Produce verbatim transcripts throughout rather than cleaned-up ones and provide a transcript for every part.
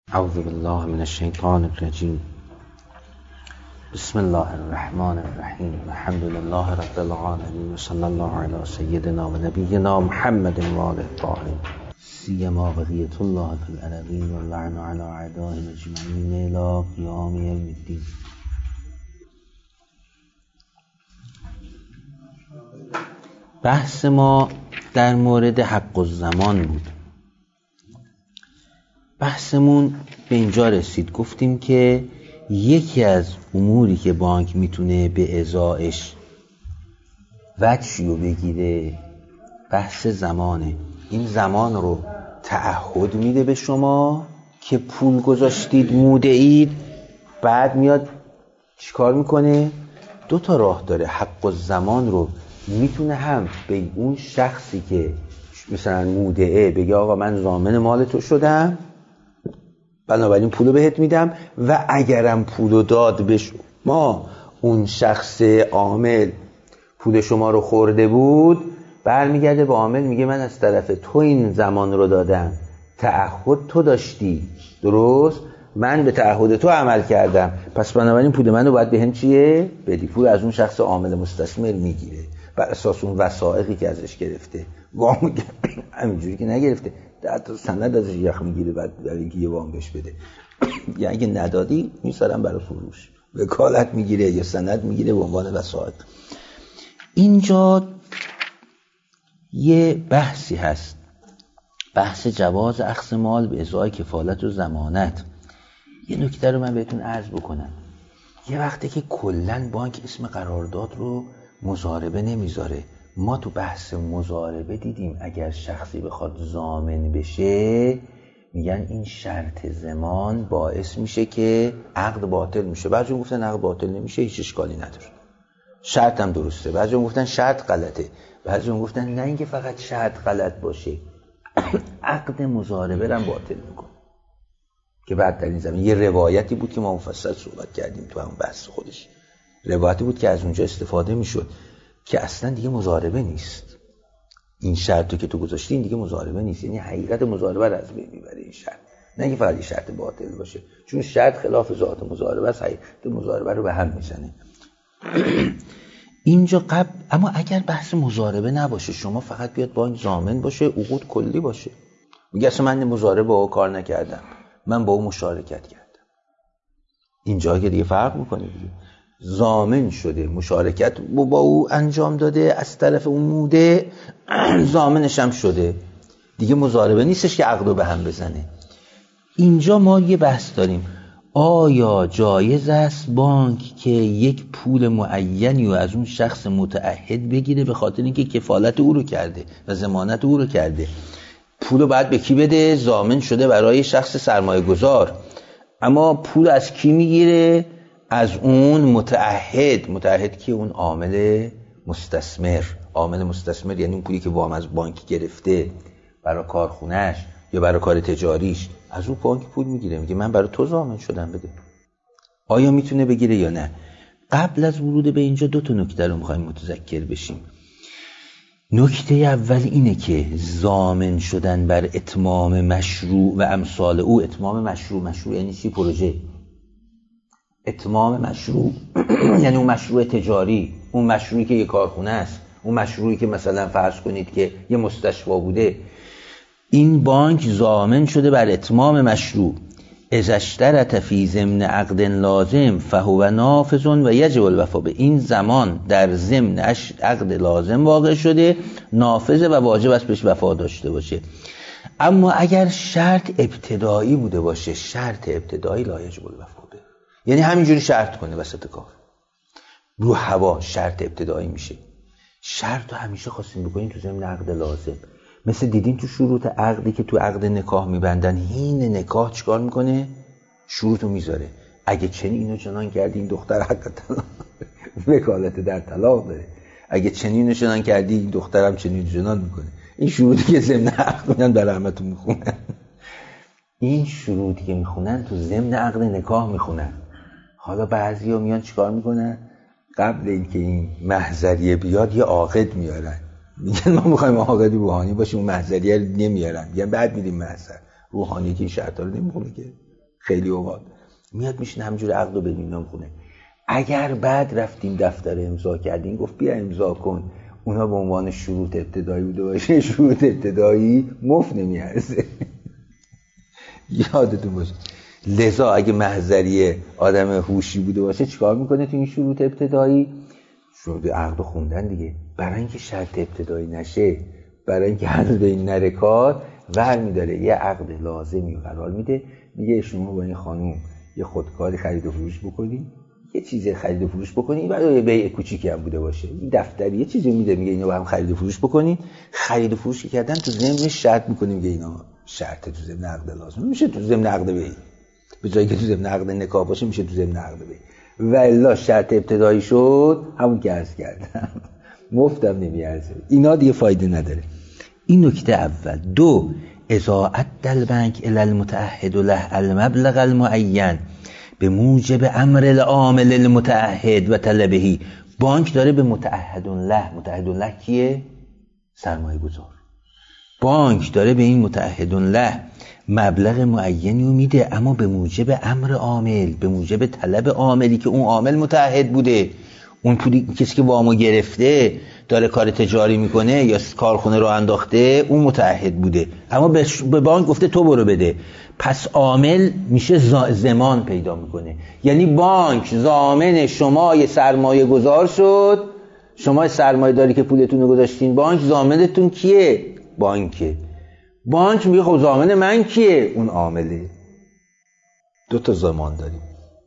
اعوذ بالله من الشیطان الرجیم. بسم الله الرحمن الرحیم. الحمد لله رب العالمین و صلی الله علی سیدنا و نبینا محمد و آله الطاهرین سیما بقیة الله فی الارضین و اللعن علی اعدائهم اجمعین الی قیام یوم الدین. بحث ما در مورد حق الزمان بود. بحثمون به اینجا رسید، گفتیم که یکی از اموری که بانک میتونه به ازایش وجهی رو بگیره بحث زمانه. این زمان رو تعهد میده به شما که پول گذاشتید مودعید، بعد میاد چیکار میکنه؟ دو تا راه داره. حق الزمان رو میتونه هم به اون شخصی که مثلا مودعه بگه آقا من ضامن مال تو شدم، بنابراین پولو بهت میدم، و اگرم پولو داد به شما، اون شخص عامل پول شما رو خورده بود، برمیگرده به عامل میگه من از طرف تو این زمان رو دادم، تعهد تو داشتی، درست؟ من به تعهد تو عمل کردم، پس بنابراین پول منو باید بهم چیه؟ بدی. پول از اون شخص عامل مستثمر میگیره بر اساس اون وثائقی که ازش گرفته. وام همینجوری که نگرفته، حتی سند ازش یخ میگیره بعد برای اینکه یه وام بهش بده. یعنی اگه ندادی میسارم برای فروش، وکالت میگیره یا سند میگیره به عنوان وثائق. اینجا یه بحثی هست، بحث جواز اخذ مال به ازای کفالت و ضمانت. یه نکته رو من بهتون عرض بکنم. یه وقته که کلن بانک اسم قرارداد رو مضاربه نمیذاره. ما تو بحث مضاربه دیدیم اگر شخصی بخواد ضامن بشه میگن این شرط ضمان باعث میشه که عقد باطل میشه. بعضی گفتن عقد باطل نمیشه، هیچ اشکالی نداره، شرط هم درسته. بعضی گفتن شرط غلطه، بعضی گفتن نه اینکه فقط شرط غلط باشه عقد مضاربه هم باطل میکنه. که بعد در این زمین یه روایتی بود که ما مفصل صحبت کردیم تو همون بحث خودش، روایتی بود که از اونجا استفاده میشد که اصلا دیگه مضاربه نیست. این شرطی که تو گذاشتی این دیگه مضاربه نیست، یعنی حقیقت مضاربه رو از بین میبره این شرط، نه اینکه فقط این شرط باطل باشه، چون شرط خلاف ذات مضاربه است، حقیقت مضاربه رو به هم میزنه. اینجا قبل، اما اگر بحث مضاربه نباشه، شما فقط بیاد بانک ضامن باشه، عقود کلی باشه، میگه اصلا من مضاربه با او کار نکردم، من با او مشارکت کردم، اینجا که دیگه فرق میکنه دیگه. ضامن شده، مشارکت با او انجام داده از طرف اون موده، ضامنش هم شده دیگه، مضاربه نیستش که عقدو به هم بزنه. اینجا ما یه بحث داریم، آیا جایز است بانک که یک پول معینی رو از اون شخص متعهد بگیره به خاطر اینکه کفالت او رو کرده و ضمانت او رو کرده؟ پولو بعد به کی بده؟ ضامن شده برای شخص سرمایه گذار، اما پول از کی میگیره؟ از اون متعهد. متعهد که اون عامل مستثمر. عامل مستثمر یعنی اون پولی که وام از بانک گرفته برای کارخونهش یا برای کار تجاریش، از اون بانک پول میگیره، میگه من برای تو ضامن شدم، بده. آیا میتونه بگیره یا نه؟ قبل از ورود به اینجا دو تا نکته رو میخوایم متذکر بشیم. نکته اول اینه که ضامن شدن بر اتمام مشروع و امثال او. اتمام مشروع، مشروع یعنی چی؟ پروژه. اتمام مشروع یعنی اون مشروع تجاری، اون مشروعی که یه کارخونه است، اون مشروعی که مثلا فرض کنید که یه مستشفی بوده. این بانک ضامن شده بر اتمام مشروع. اذا اشترط فی ضمن عقد لازم فهو نافذ و یجب الوفا به. این زمان در ضمن عقد لازم واقع شده، نافذ و واجب است بهش وفا داشته باشه. اما اگر شرط ابتدایی بوده باشه، شرط ابتدایی لا یجب الوفا به، یعنی همینجوری شرط کنه وسط کار رو هوا، شرط ابتدایی میشه. شرط رو همیشه خواستیم بکنیم تو ضمن عقد لازم. مثل دیدین تو شروط عقدی که تو عقد نکاح میبندن، هین نکاح چیکار میکنه؟ شروطو میذاره. اگه چنین اینو چنان کردی این دختر حق طلاق وکالت در طلاق داره، اگه چنین اینو چنان کردی این دخترم چنین چنان میکنه. این شروطی که ضمن عقد میکنن در رحمتون میخونن، این شروطی که میخونن تو ضمن عقد نکاح میخونن. حالا بعضیا میان چیکار میکنن؟ قبل اینکه این محضریه بیاد یه عاقد میارن، میگن ما میخوایم عاقد روحانی باشیم، اون محضریه رو نمیارن، میگن بعد میدیم محضر. روحانی که این شرطا رو نمیخونه که خیلی اوقات میاد میشین همجور عقد رو بدین میخونه. اگر بعد رفتیم دفتر امضا کردیم گفت بیا امضا کن، اونا به عنوان شروط ابتدایی بوده باشه، شروط ابتدایی مفت نمیارزه. یادتون باشه. لذا اگه محضری آدم هوشی بوده باشه چیکار میکنه تو این شروط ابتدایی؟ شروط عقد خوندن دیگه. برای اینکه شرط ابتدایی نشه، برای اینکه هنوز به این نره کار، ور میداره یه عقد لازمی رو قرار میده، میگه شما با این خانوم یه خودکاری خرید و فروش بکنید، یه چیزی خرید و فروش بکنید، بعد یه بیع کوچیکی هم بوده باشه، این دفتری یه چیزی میده، میگه اینو با هم خرید و فروش بکنید. خرید و فروش کردن تو ضمن شرط میکنیم، میگه اینا شرط تو ضمن عقد لازم میشه، تو ضمن عقد بیع، به جایی که تو ضمن عقد نکاح باشه میشه تو ضمن عقد بیع. و الا شرط ابتدایی شد همون که عرض کردم، مفتم نمیارزه، اینا دیگه فایده نداره. این نکته اول. دو، اذا ادى البنك الى المتعهد له المبلغ المعين به موجب امر العامل المتعهد و طلبه. بانک داره به متعهد له، متعهد له کیه؟ سرمایه گذار. بانک داره به این متعهد له مبلغ معینی رو میده، اما به موجب امر عامل، به موجب طلب عاملی که اون عامل متعهد بوده. اون پولی کسی که وامو گرفته داره کار تجاری میکنه یا کارخونه رو انداخته، اون متعهد بوده، اما به بانک گفته تو برو بده. پس عامل میشه ضمان پیدا میکنه. یعنی بانک ضامن شما یه سرمایه گذار شد، شما سرمایه داری که پولتون رو گذاشتین بانک، ضامنتون کیه؟ بانکه. بانک میگه خب ضامن من کیه؟ اون عامله. دو تا ضمان داریم.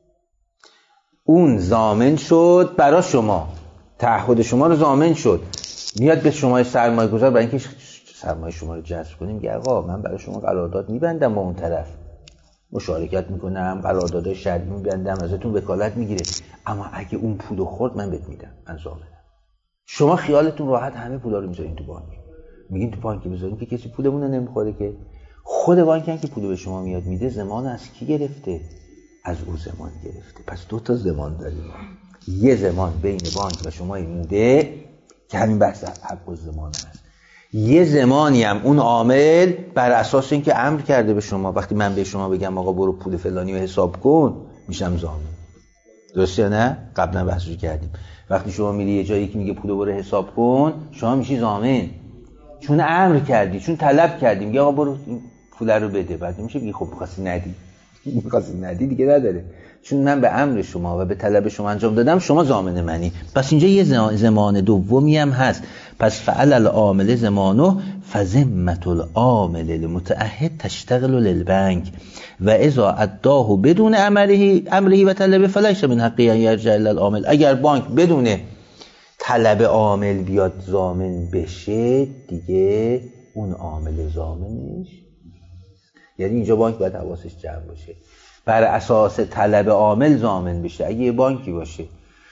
اون ضامن شد برای شما، تعهد شما رو ضامن شد، میاد به شما سرمایه گذار برای اینکه سرمایه شما رو جذب کنیم، میگه آقا من برای شما قرارداد میبندم با اون طرف، مشارکت میکنم، قرارداد شرطی میبندم، ازتون وکالت میگیره، اما اگه اون پولو خورد من بهت میدم، من ضامنم. شما خیالتون راحت همه پولا رو میذارین تو بانک، میگین تو بانک بذارین که کسی پولمون رو نمیخوره، که خود بانک هم که پولو به شما میاد میده، ضمان از کی گرفته؟ از او ضمان گرفته. پس دو تا ضمان داریم. یه ضمان بین بانک و شما موده که همین بحث حق الضمان است. یه ضمانی هم اون عامل بر اساس اینکه امر کرده به شما، وقتی من به شما بگم آقا برو پول فلانی رو حساب کن، میشم ضامن. درسته یا نه؟ قبلا بحثش کردیم. وقتی شما میری یه جایی که میگه پولو برو حساب کن، شما میشی ضامن، چون امر کردی، چون طلب کردی، میگه آقا برو این پول رو بده. بعد میشه میگه خب می‌خواستی ندی، می‌خواستی ندی دیگه نداره، چون من به امر شما و به طلب شما انجام دادم، شما ضامن منی. پس اینجا یه ضمان دومی هم هست. پس فعل العامل ضمانه فذمة العامل المتعهد تشتغل للبنک و اذا اداه بدون امره امره و طلبه فلیس من حقه ان یرجع الی العامل. اگر بانک بدون طلب عامل بیاد ضامن بشه، دیگه اون عامل ضامنش، یعنی اینجا بانک باید حواسش جمع باشه، بر اساس طلب عامل ضامن بشه. اگه یه بانکی باشه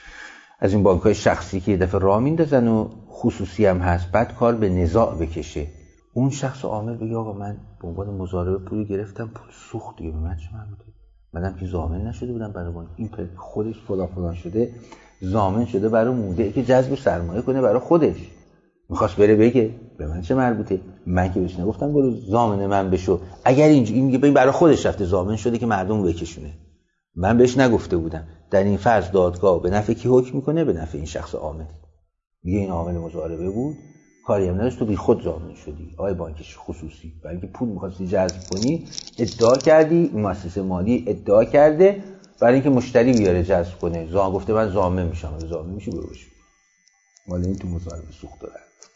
از این بانک‌های شخصی که یه دفعه راه میندازن و خصوصی هم هست، بعد کار به نزاع بکشه، اون شخص عامل بگه آقا من به عنوان مضاربه پولی گرفتم، پول سوخت دیگه، به من چه مربوطه؟ منم که ضامن نشده بودم برای بانک، این خودش فلان فلان شده، ضامن شده برای مودعی که جذب سرمایه کنه برای خودش، میخواست بره بگه به من چه مربوطه؟ من که بهش نگفتم برو ضامن من بشو. اگر اینجوری میگه ببین برای خودش رفته ضامن شده که مردم بکشونه، من بهش نگفته بودم، در این فرض دادگاه به نفع کی حکم میکنه؟ به نفع این شخص عامل. میگه این عامل مضاربه بود، کاری هم نداشت، تو بی خود ضامن شدی آقای بانکش خصوصی، برای اینکه پول می‌خواستی جذب کنی، ادعا کردی، مؤسسه مالی ادعا کرده برای اینکه مشتری بیاره جذب کنه، زام گفته من ضامن میشم، ضامن میشی برو بشو، مال این تو مضاربه سوخت داره.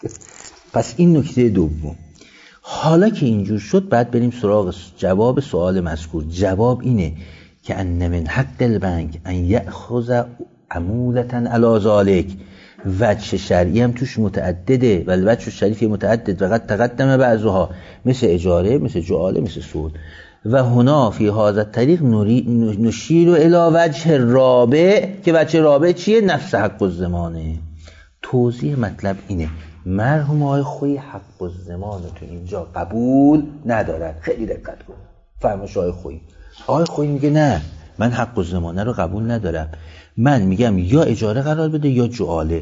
پس این نکته دوم. حالا که اینجور شد، بعد بریم سراغ جواب سوال مذکور. جواب اینه که ان من حق البنک ان یأخذ عمولة علی ذلک. وجه شرعی هم توش متعدده، ولی وجه شریفی متعدد و قد تقدم بعضها، مثل اجاره، مثل جعاله، مثل سود. و هنا فی هذا الطریق نشیر الی وجه رابع، که وجه رابع چیه؟ نفس حق الضمانه. توضیح مطلب اینه، مرحوم آقای خویی حق الضمان تو اینجا قبول ندارد. خیلی دقت کن فرمایش آقای خویی. آقای خویی میگه نه، من حق الضمانه رو قبول ندارم، من میگم یا اجاره قرار بده یا جعاله،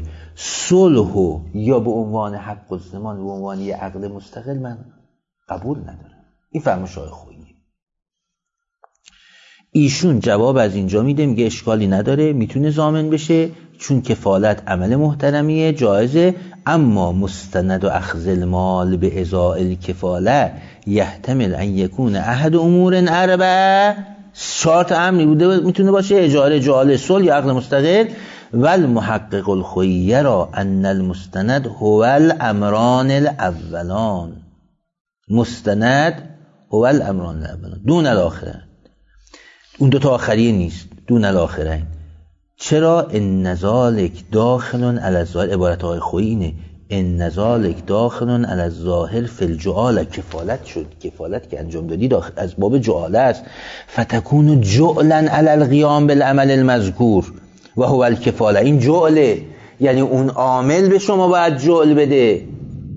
صلح یا به عنوان حق الضمان، به عنوان یه عقد مستقل من قبول ندارم. این فرمایش آقای خویی. ایشون جواب از اینجا میده، میگه اشکالی نداره، میتونه ضامن بشه چون کفالت عمل محترمیه، جایزه. اما مستند و اخذ المال به ازاء الکفاله یحتمل ان یکون احد امور اربعه، شرط امری بوده میتونه باشه، اجاره، جعاله، صلح یا عقد مستقل. والمحقق الخیر را ان المستند هو الامران الاولان، مستند هو الامران الاولان دون الاخره، اون دو تا آخریه نیست، دون الاخره. چرا؟ ان ذالک داخل علی الظاهر، عبارت های خویی اینه، ان ذالک داخل علی الظاهر فی الجعاله، کفالت شد، کفالت که انجام دادی داخل از باب جعاله است. فتکون جعلا علی القیام بالعمل المذکور و هو الکفاله، این جعله، یعنی اون عامل به شما باید جعل بده.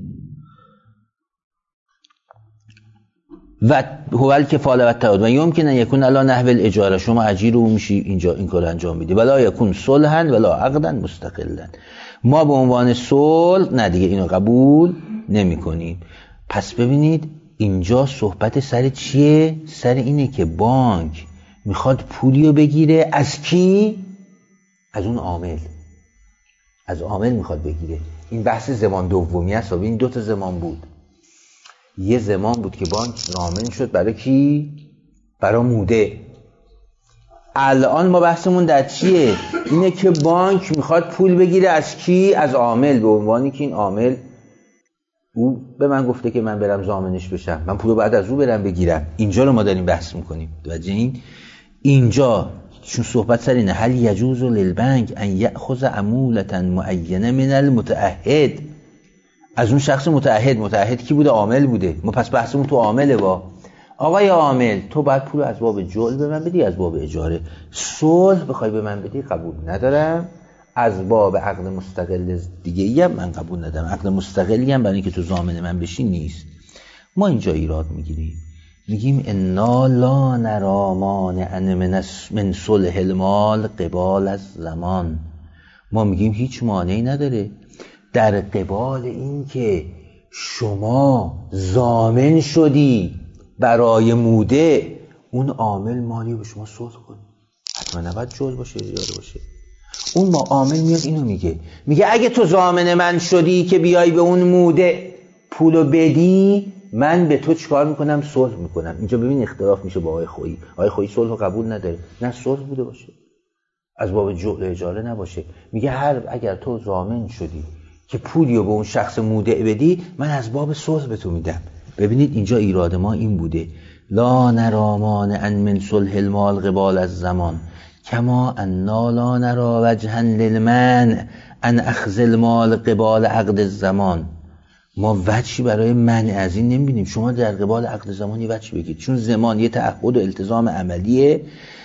و هو الکفاله و التعهد و یمکن ان یکون علی نحو الاجاره، شما اجیر او میشی اینجا این کار انجام میدی. ولا یکون صلحا ولا عقدا مستقلا، ما به عنوان صلح نه دیگه اینو قبول نمی کنیم. پس ببینید اینجا صحبت سر چیه؟ سر اینه که بانک میخواد پولیو بگیره از کی؟ از اون عامل، از عامل میخواد بگیره. این بحث زمان دومی است. این دو تا زمان بود. یه زمان بود که بانک ضامن شد برای کی؟ برای موده. الان ما بحثمون در چیه؟ اینه که بانک میخواد پول بگیره از کی؟ از عامل، به عنوانی که این عامل او به من گفته که من برم ضامنش بشم، من پولو بعد از او برم بگیرم. اینجا رو ما داریم بحث میکنیم. توجه این اینجا چون صحبت سر اینه، هل یجوز للبنک ان یأخذ عمولة معینه من المتعهد، از اون شخص متعهد. متعهد کی بوده؟ عامل بوده. ما پس بحثمون تو عامله. با آقای عامل تو باید پول از باب جعل به من بدی، از باب اجاره. صلح بخوای به من بدی قبول ندارم، از باب عقد مستقل دیگه‌ای هم من قبول ندارم. عقد مستقلی هم برای اینکه تو ضامن من بشی نیست. ما اینجا ایراد میگیریم، میگیم انا لا نرا مانعا من من صلح المال قبال از زمان. ما میگیم هیچ مانعی نداره در قبال این که شما ضامن شدی برای موده، اون عامل مالی به شما صلح کنه. حتما نباید جعل باشه، اجاره باشه. اون ما عامل میاد اینو میگه، میگه اگه تو ضامن من شدی که بیای به اون موده پولو بدی، من به تو چیکار میکنم؟ صلح میکنم. اینجا ببین اختلاف میشه با آقای خویی. آقای خویی صلح رو قبول نداره، نه صلح بوده باشه، از باب جعل اجاره نباشه. میگه هر اگر تو ضامن شدی که پولیو به اون شخص مودع بدی، من از باب صلح به تو میدم. ببینید اینجا ایراد ما این بوده، لا نرا مانعا من صلح المال قبال از زمان کما انا لا نرا وجها للمنع ان اخذ المال قبال عقد الزمان. ما وجهی برای منع از این نمیبینیم. شما در قبال عقد زمان یه وجهی بگید، چون زمان یه تعهد و التزام عملیه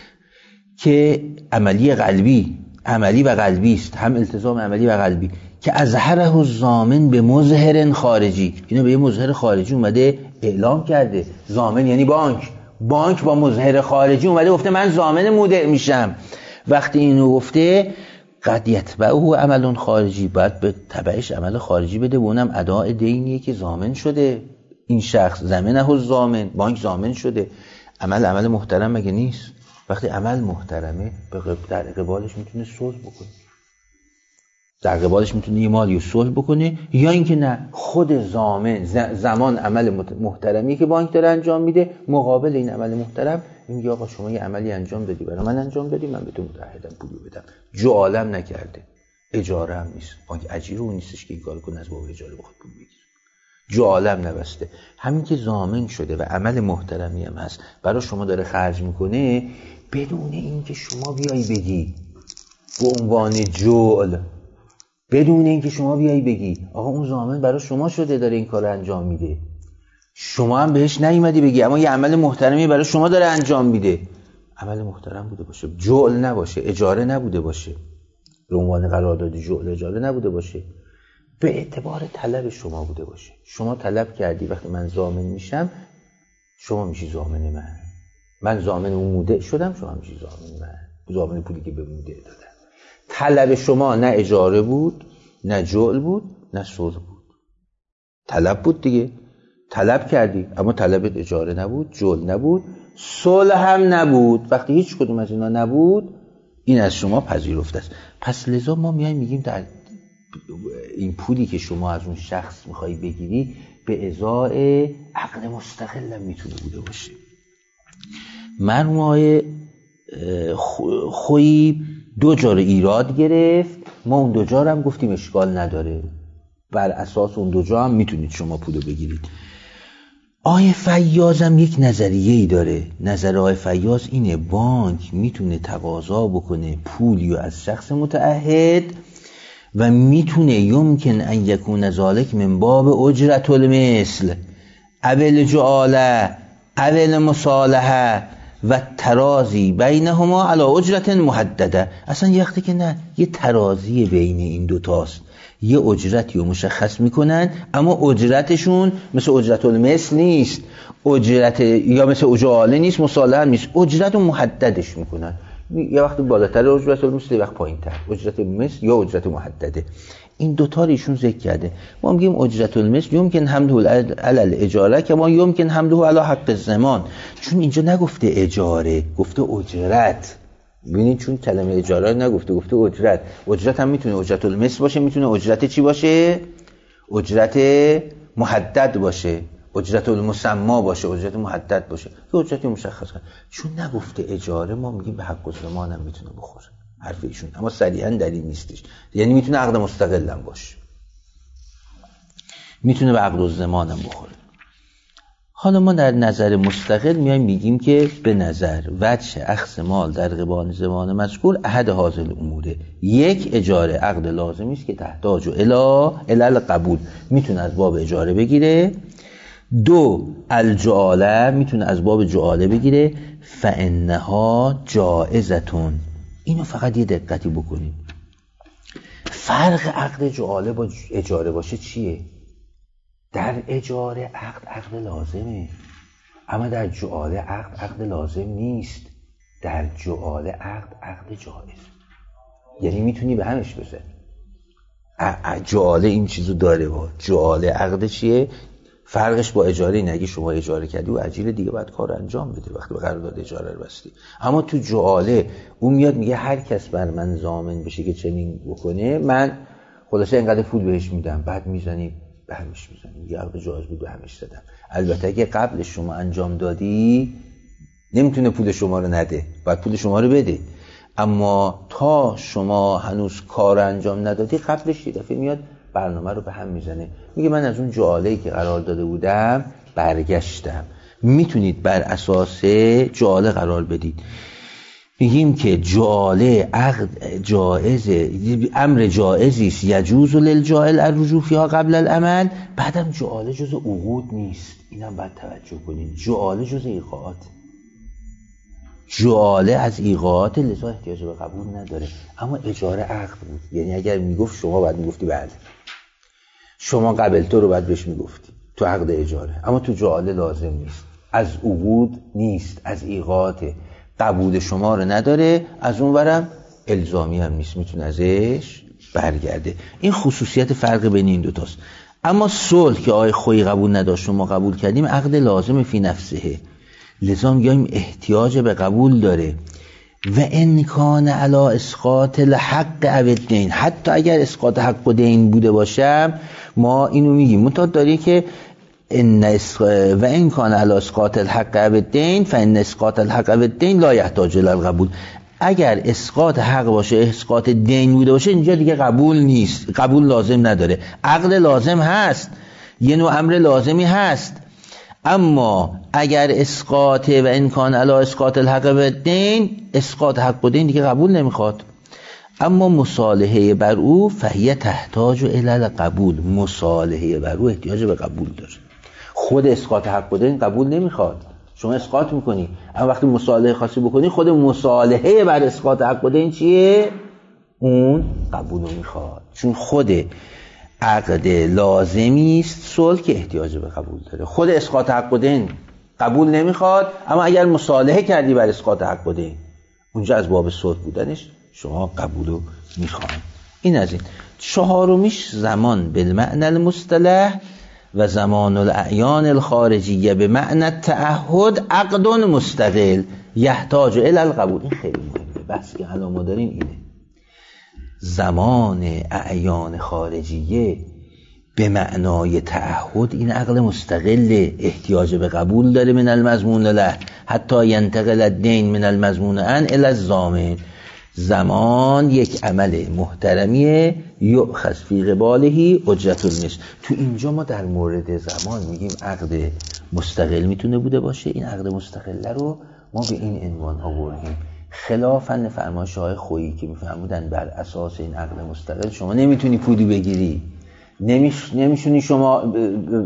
که عملی قلبی، عملی و قلبی است، هم التزام عملی و قلبی که اظهره الضامن به مظهر خارجی. اینو به یه مظهر خارجی اومده اعلام کرده. ضامن یعنی بانک. بانک با مظهر خارجی اومده گفته من ضامن مودع میشم. وقتی اینو گفته قد یتبعه عمل خارجی، باید به تبعش عمل خارجی بده، و اونم اداء دینیه که ضامن شده این شخص. ضمنه الضامن، بانک ضامن شده. عمل عمل محترم مگه نیست؟ وقتی عمل محترمه در قبالش میتونه صلح بکنه، در قبالش میتونه یه مالی صلح بکنه، یا اینکه نه خود ضامن زمان عمل محترمی که بانک داره انجام میده، مقابل این عمل محترم میگه آقا شما یه عملی انجام دادی برای من انجام دادی، من به تو متعهدم پولو بدم. جعالم نکرده، اجاره هم نیست. بانک اجیر اون نیستش که این کارو کنه از باب اجاره بخواد پول بگیره. جعالم نبسته. همین که ضامن شده و عمل محترمی هم هست برای شما داره خرج میکنه، بدون اینکه شما بیای بگی به عنوان جعل، بدون اینکه شما بیای بگی آقا اون ضامن برای شما شده داره این کارو انجام میده، شما هم بهش نیومدی بگی اما یه عمل محترمی برای شما داره انجام میده، عمل محترم بوده باشه، جعل نباشه، اجاره نبوده باشه، به عنوان قرارداد جعل اجاره نبوده باشه، به اعتبار طلب شما بوده باشه. شما طلب کردی وقتی من ضامن میشم شما میشی ضامن من، من ضامن اون مودع شدم شما میشی ضامن من، ضامن پولی که به مودع دادم. طلب شما نه اجاره بود، نه جعل بود، نه صلح بود، طلب بود دیگه. طلب کردی اما طلبت اجاره نبود، جعل نبود، صلح هم نبود. وقتی هیچ کدوم از اینا نبود این از شما پذیرفته است. پس لذا ما میایم میگیم در این پولی که شما از اون شخص میخوای بگیری به ازای عقد مستقل هم میتونه بوده باشه. مرحوم آقای خویی دو جا رو ایراد گرفت، ما اون دو جا رو هم گفتیم اشکال نداره، بر اساس اون دو جا هم میتونید شما پولو بگیرید. آقای فیاض هم یک نظریه‌ای داره. نظر آقای فیاض اینه بانک میتونه تقاضا بکنه پولی از شخص متعهد و میتونه یمکن ان یکون ذالک من باب اجرت المثل اول جعاله اول مصالحه و ترازی بینهما علی اجرت محدده. اصلا یه وقتی که نه، یه ترازی بین این دوتاست، یه اجرتی رو مشخص میکنن اما اجرتشون مثل اجرت المثل نیست، اجرت یا مثل اجاله نیست، مصالحه نیست، اجرت رو محددش میکنن. یه وقت بالاتر اجرت المثل، یه وقت پایین‌تر اجرت مثل یا اجرت محدده. این دوتا رو ایشون ذکر کرده. ما میگیم اجرت المثل یمکن حمله علی الاجاره که ما یمکن حمله علی حق الزمان، چون اینجا نگفته اجاره، گفته اجرت. ببینید چون کلمه اجاره نگفته، گفته اجرت. اجرت هم میتونه اجرت المثل باشه، میتونه اجرت چی باشه؟ اجرت محدد باشه، اجرت المسما باشه، اجرت محدد باشه، که اجرتی مشخص کنه. چون نگفته اجاره ما میگیم به حق الزمان هم میتونه بخوره حرف ایشون، اما صریحا دلیل نیستش. یعنی میتونه عقد مستقل هم باشه، میتونه به عقد الزمان هم بخوره. حالا ما در نظر مستقل میایم میگیم که به نظر وجه اخذ مال در قبال زمان مذکور احد حاصل اموره، یک اجاره عقد لازمی است که تحتاج الی الی قبول، میتونه از باب اجاره بگیره. دو الجعاله، میتونه از باب جعاله بگیره. فانها جائزتون. اینو فقط یه دقتی بکنید، فرق عقد جعاله با اجاره باشه چیه؟ در اجاره عقد عقد لازمه، اما در جعاله عقد عقد لازم نیست. در جعاله عقد عقد جائز، یعنی میتونی به همش بزنی. جعاله این چیزو داره، با جعاله عقد چیه؟ فرقش با اجاره اینه اگه شما اجاره کردی و اجیر دیگه باید کار انجام بده وقتی به قرارداد اجاره رو بستی. اما تو جعاله اون میاد میگه هر کس بر من ضامن بشه که چنین بکنه من خلاصه اینقدر پول بهش میدم، بعد میزنی به همش میزنی. یه عقد جایز بود به همش زدم. البته اگه قبل شما انجام دادی نمیتونه پول شما رو نده، باید پول شما رو بده. اما تا شما هنوز کار انجام ندادی قبلش یه دفعه میاد برنامه رو به هم میزنه، میگه من از اون جعاله‌ای که قرار داده بودم برگشتم. میتونید بر اساس جعاله قرار بدید. میگیم که جعاله عقد جائزه، امر جائزی است، یجوز للجاعل الرجوع فیها قبل العمل. بعدم جعاله جز عقود نیست، اینم باید توجه کنید. جعاله جز ایقاعات، جعاله از ایقاعات، لذا احتیاج به قبول نداره. اما اجاره عقد بود، یعنی اگر میگفت شما باید میگفتی بله، شما قبل تو رو باید بهش میگفتی تو عقد اجاره. اما تو جعاله لازم نیست، از عقود نیست، از ایقاعاته، قبول شما رو نداره، از اون ورم الزامی هم نیست، میتونه ازش برگرده. این خصوصیت فرق بین این دوتاست. اما صلح که آقای خویی قبول نداشت و ما قبول کردیم عقد لازم فی نفسه، لذا میگیم احتیاج به قبول داره. و ان کان علی اسقاط الحق او الدین، حتی اگر اسقاط حق و دین بوده باشه ما اینو میگیم. منتها داره که ان اسق... و ان کان علی اسقاط الحق او الدین فان اسقاط الحق او الدین لا یحتاج الی القبول. اگر اسقاط حق باشه، اسقاط دین بوده باشه، اینجا دیگه قبول نیست، قبول لازم نداره. عقد لازم هست، یه نوع امر لازمی هست، اما اگر اسقاط و امکان علی اسقاط الحق و الدین، اسقاط حق و دین دیگه قبول نمیخواد. اما مصالحه بر او فهیه تحتاج الی القبول، مصالحه بر او احتیاج به قبول داره. خود اسقاط حق و دین قبول نمیخواد، شما اسقاط میکنی، اما وقتی مصالحه خاصی بکنی خود مصالحه بر اسقاط حق و دین چیه؟ اون قبول میخواد، چون خود عقد لازمی است صلح که احتیاج به قبول داره. خود اسقاط حق و دین قبول نمیخواد، اما اگر مصالحه کردی بر اسقاط حق و دین، اونجا از باب صلح بودنش شما قبولو میخواید. این از این. چهارمیش زمان بالمعنى المصطلح و زمان الاعیان الخارجیه به معنی تعهد عقد مستقل یحتاج الی القبول. این خیلی مهمه، بحثی که الان ما داریم اینه. زمان اعیان خارجیه به معنای تعهد این عقل مستقل احتیاج به قبول داره من المضمون له حتی ینتقل الدین من المضمون ان الی الضامن. زمان یک عمل محترمیه یؤخذ فی قباله اجرت المثل. تو اینجا ما در مورد زمان میگیم عقد مستقل میتونه بوده باشه. این عقد مستقله رو ما به این عنوان آوردیم خلافاً فرمایش های خویی که میفرمودن بر اساس این عقد مستقل شما نمیتونی پولی بگیری، نمیش نمیشونی شما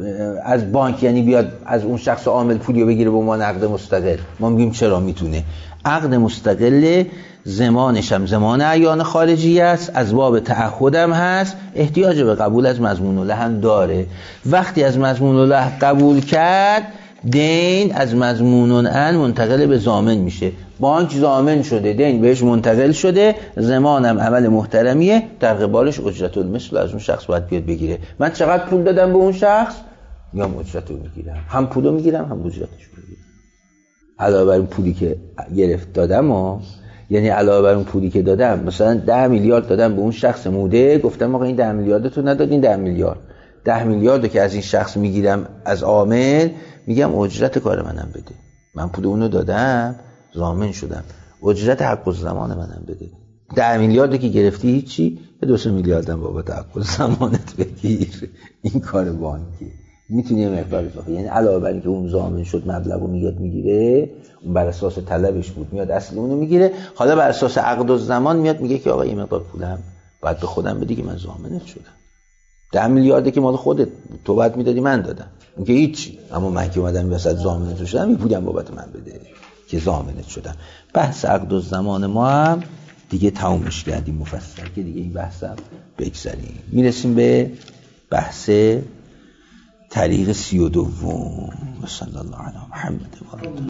از بانک یعنی بیاد از اون شخص عامل پولی بگیره به عنوان عقد مستقل. ما میگیم چرا میتونه. عقد مستقل زمانش هم زمان اعیان خارجی است، از باب تعهدم هست، احتیاج به قبول از مضمون له هم داره. وقتی از مضمون له قبول کرد دین از مضمون ان منتقل به ضامن میشه. بانک ضامن شده، دین بهش منتقل شده، زمانم عمل محترمیه، در قبالش اجرت المثل از اون شخص باید بیاد بگیره. من چقدر پول دادم به اون شخص میام اجرت رو میگیرم، هم پولو میگیرم هم اجرتش رو میگیرم. علاوه بر اون پولی که گرفت دادم ها، یعنی علاوه بر اون پولی که دادم مثلا ده میلیارد دادم به اون شخص موده، گفتم آقا این ده میلیاردتو ندادین، ده میلیارد ده میلیاردو که از این شخص میگیرم از عامل، میگم اجرت کار منم بده. من پول اونو دادم، ضامن شدم، اجرت حق الزمان منم بده. ده میلیاردو که گرفتی هیچی، به دو سه میلیاردم بابت حق الزمانت بگیر. این کار بانکی میتونی یه مقداری بخواد، یعنی علاوه بر اینکه اون ضامن شد مبلغو میاد میگیره، اون بر اساس طلبش بود میاد اصل اونو میگیره، حالا بر اساس عقد الزمان میاد میگه که آقا این مقدار پولم بعد به خودم بدی که من ضامنت شدم. ده میلیارده که مال خودت تو بعد میدادی من دادم، اینکه هیچی، اما من که اومدم وسط ضامنت شدم این پولم بابت من بده که ضامنت شدم. بحث عقد الزمان ما هم دیگه تمومش کردیم مفصل که دیگه این بحثم بگذاریم. میرسیم به بحث طریق سی و دوم. صلی الله علی محمد و